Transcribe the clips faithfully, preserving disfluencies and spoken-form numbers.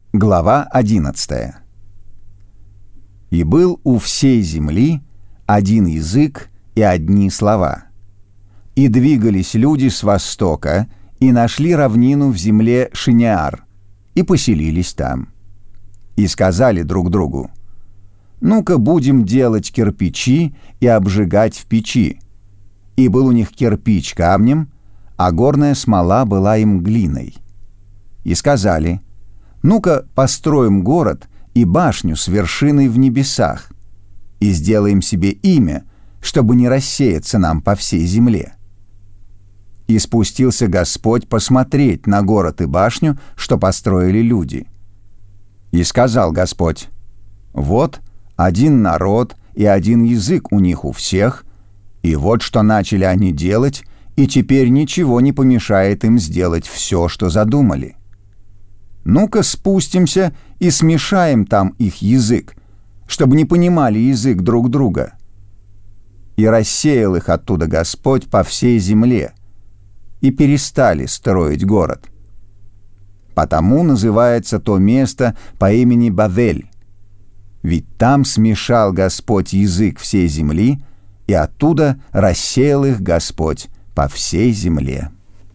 Глава одиннадцатая. «И был у всей земли один язык и одни слова. И двигались люди с востока, и нашли равнину в земле Шинеар, и поселились там. И сказали друг другу: ну-ка будем делать кирпичи и обжигать в печи. И был у них кирпич камнем, а горная смола была им глиной. И сказали: ну-ка построим город и башню с вершиной в небесах, и сделаем себе имя, чтобы не рассеяться нам по всей земле. И спустился Господь посмотреть на город и башню, что построили люди. И сказал Господь: вот один народ и один язык у них у всех, и вот что начали они делать, и теперь ничего не помешает им сделать все, что задумали. Ну-ка спустимся и смешаем там их язык, чтобы не понимали язык друг друга. И рассеял их оттуда Господь по всей земле, и перестали строить город. Потому называется то место по имени Бавель, ведь там смешал Господь язык всей земли, и оттуда рассеял их Господь по всей земле.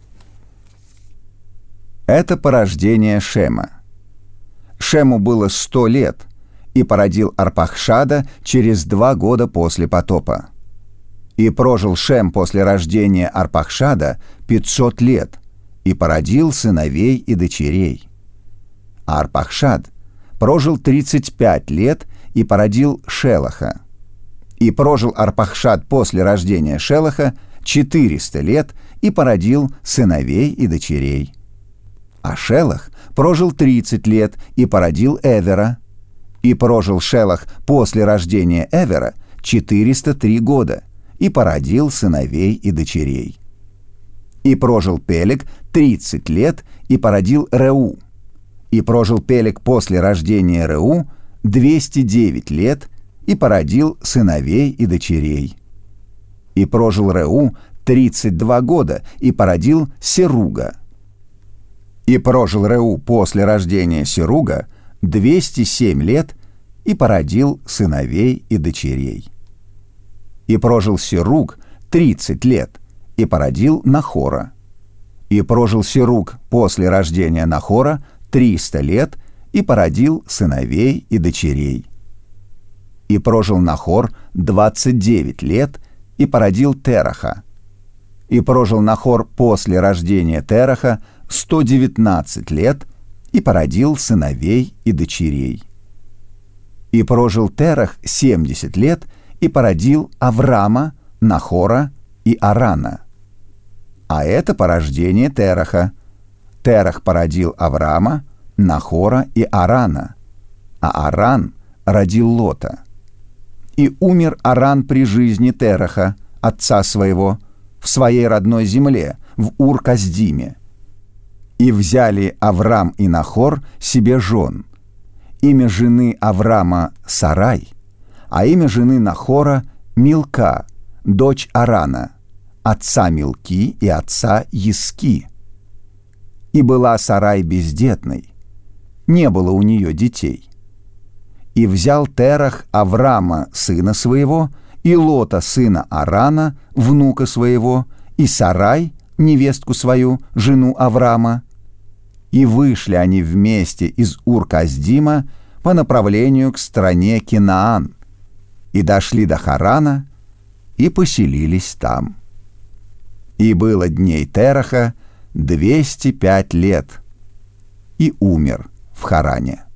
Это порождение Шема. Шему было сто лет, и породил Арпахшада через два года после потопа. И прожил Шем после рождения Арпахшада пятьсот лет, и породил сыновей и дочерей. А Арпахшад прожил тридцать пять лет и породил Шелаха. И прожил Арпахшад после рождения Шелаха четыреста лет и породил сыновей и дочерей. А Шелах прожил тридцать лет и породил Эвера. И прожил Шелах после рождения Эвера четыреста три года и породил сыновей и дочерей. И прожил Пелег тридцать лет и породил Реу. И прожил Пелег после рождения Реу двести девять лет и породил сыновей и дочерей. И прожил Реу тридцать два года и породил Серуга. И прожил Реу после рождения Серуга двести семь лет и породил сыновей и дочерей. И прожил Серуг тридцать лет и породил Нахора. И прожил Серуг после рождения Нахора триста лет и породил сыновей и дочерей. И прожил Нахор двадцать девять лет и породил Тераха. И прожил Нахор после рождения Тераха сто девятнадцать лет и породил сыновей и дочерей. И прожил Терах семьдесят лет и породил Аврама, Нахора и Арана. А это порождение Тераха. Терах породил Аврама, Нахора и Арана, а Аран родил Лота. И умер Аран при жизни Тераха, отца своего, в своей родной земле, в Ур-Касдиме. И взяли Аврам и Нахор себе жен. Имя жены Аврама — Сарай, а имя жены Нахора — Милка, дочь Арана, отца Милки и отца Иски. И была Сарай бездетной, не было у нее детей. И взял Терах Аврама, сына своего, и Лота, сына Арана, внука своего, и Сарай, невестку свою, жену Аврама. И вышли они вместе из Ур-Касдима по направлению к стране Кинаан, и дошли до Харана, и поселились там. И было дней Тераха двести пять лет, и умер в Харане.